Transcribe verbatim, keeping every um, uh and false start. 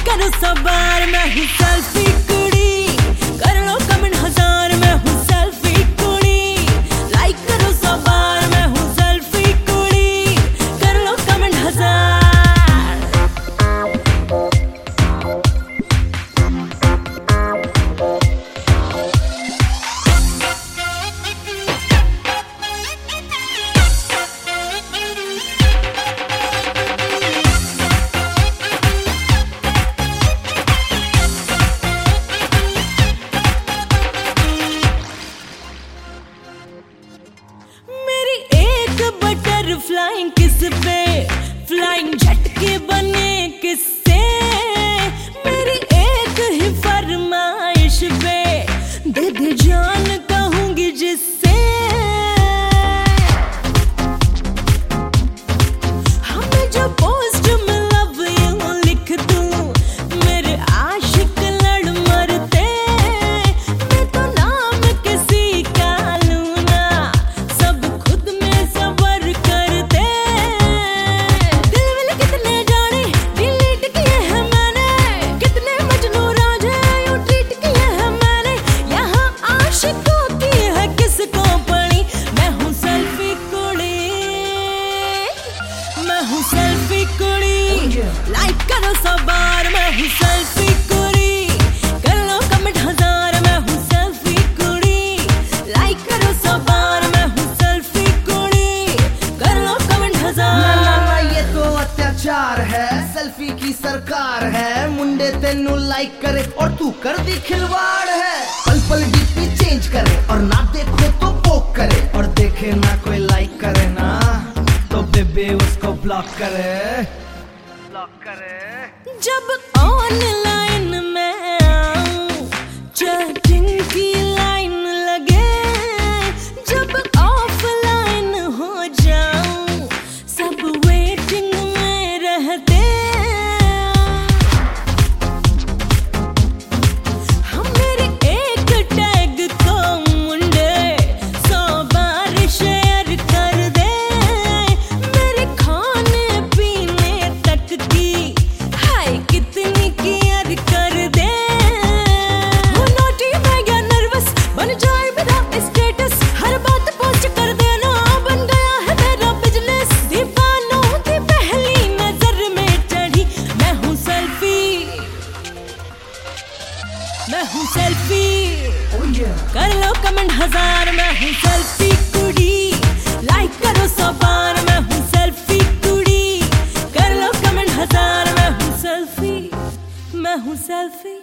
करो सवार, मैं हूँ सेल्फी कुड़ी, कर लो कमेंट हजार, मैं हूँ सेल्फी कुड़ी। लाइक करो सवार, मैं हूँ सेल्फी कुड़ी, कर लो कमेंट हजार। फ्लाइंग किस पे, फ्लाइंग झटके बने किससे, मेरी एक ही फरमाइश पे दे दे जान कहूंगी जिससे। हमें जो पोस्ट में लव यू लिख दूं, मेरे आशिक लड़ मरते, मैं तो नाम किसी का लूं ना, सब खुद में सबर कर। सेल्फी कुड़ी, लाइक करो सवार, मैं हूँ सेल्फी कुड़ी, कर लो कमेंट हजार, मैं हूँ सेल्फी कुड़ी। लाइक करो सवार, मैं हूँ सेल्फी कुड़ी, कर लो कमेंट हजार। ना ना ना ये तो अत्याचार है, सेल्फी की सरकार है, मुंडे तेनू लाइक करे और तू कर दी खिलवाड़ है। पल पल डीपी चेंज करे और ना देखो तो पोक करे, और देखे ना कोई लाइक करे ना तो बेबी उसको ब्लॉक करे, ब्लॉक करे। जब ऑनलाइन में आऊं, चैटिंग की लाइन लगे, जब ऑफलाइन हो जाऊं, सब वेटिंग में रहते। हम मेरे एक टैग को मुंडे सौ बार शेयर कर दे, कितनी केयर कर दे। वो नोटी मैं गया नर्वस, बन जाए मेरा स्टेटस, हर बात पोस्ट कर देना बन गया है मेरा बिजनेस। दीवानों की पहली नजर में चढ़ी, मैं हूँ सेल्फी, मैं हूँ सेल्फी, कर लो कमेंट हजार, मैं हूँ सेल्फी कुड़ी, लाइक करो सवार, मैं हूँ सेल्फी कुड़ी, कर लो कमेंट हजार। मैं हूँ सेल्फी, मैं हूँ सेल्फी।